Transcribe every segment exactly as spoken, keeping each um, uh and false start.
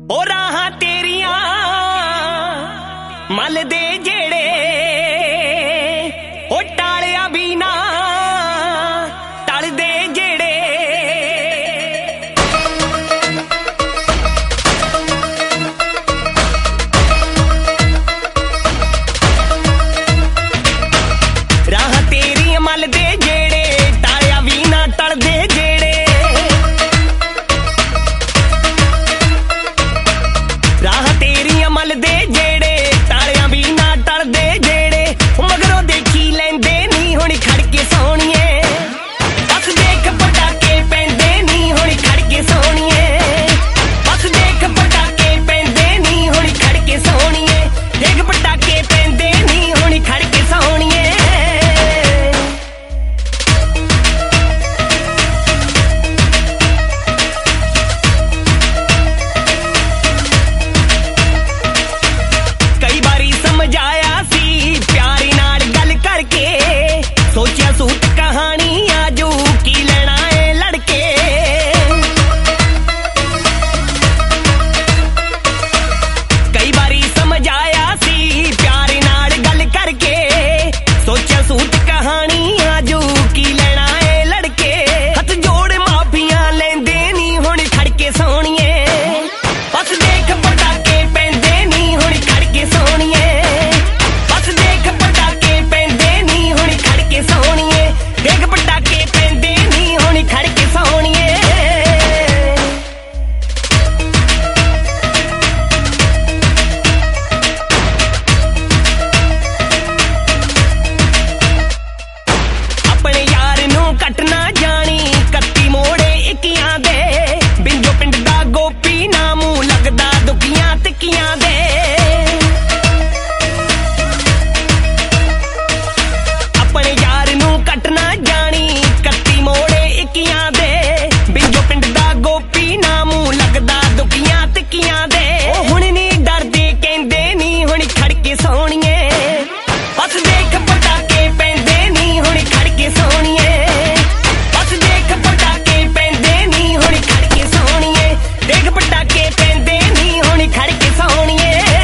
ओ राहां तेरियां मल दे जेड़े ओ टालिया भी ना टल दे जेड़े राहां तेरियां मल दे जेड़े टालिया भी ना टल दे जेड़े राहां तेरियां मल दे जेड़े टालियां भी ना टल दे जेड़े मगरों देखी लैंदे नी हुण खड़ के सोहणीए बस देख पटाके पैंदे नी हुण खड़ के सोहणीए बस देख पटाके पैंदे नी हुण खड़ के सोहणीए देख पटाके पैंदे नी हुण खड़ के सोहणीए कई बारी समझाया सी प्यारी नाल गल करके सोचा सूट कहानी आजू की लेना है लड़के कई बारी समझाया सी प्यारी नाल गल करके सोचा सूट कहानी आजू की लेना है लड़के हथ जोड़ माफियां लेंदे नी हुण खड़ के सोहणीए बस देख पटाके पैंदे नी हुण खड़ के सोहणीए बस देख पटाके पैंदे नी हुण खड़ के सोहणीए देख पटाके पैंदे नी हुण खड़ के सोहणीए अपने यार नू कटना जानी कत्ती मोड़े इक्कियां दे बिंजो पिंड दा गोपी नामू लगदा दुखियां तिक्कियां दे अपने यार नू कटना जानी कत्ती मोड़े इक्कियां दे बिंजो पिंड दा गोपी नामू लगदा दुखियां तिक्कियां दे ओ हुण नी डरदे कहंदे नी हुण खड़ के सोहणीए बस देख पटाके पैंदे नी हुण खड़ के सोहणीए बस देख पटाके पैंदे नी हुण खड़ के सोहणीए देख पटाके पैंदे नी हुण खड़ के सोहणीए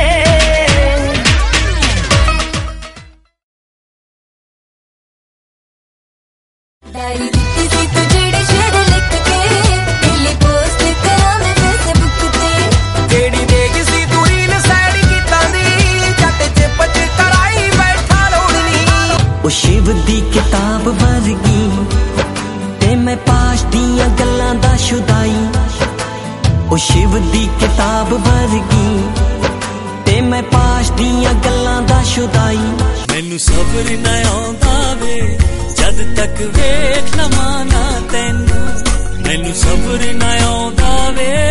डायरी दित्ती सी तू जेड़े शेर लिख के दिल्ली पोस्ट करा मैं फेसबुक ते जेड़ी देख सी तू रील सैड कीता दी जट च पच कराई बैठा लोड़नी ओ शिव दी किताब वर्गी ते मैं पास दियां गल्लां दा शुदाई ओ शिव दी किताब वर्गी ते मैं पास दियां गल्लां दा शुदाई मैनू सबर ना आंदा वे जद तक वेख ना माना तैनू मैनू सबर ना आंदा वे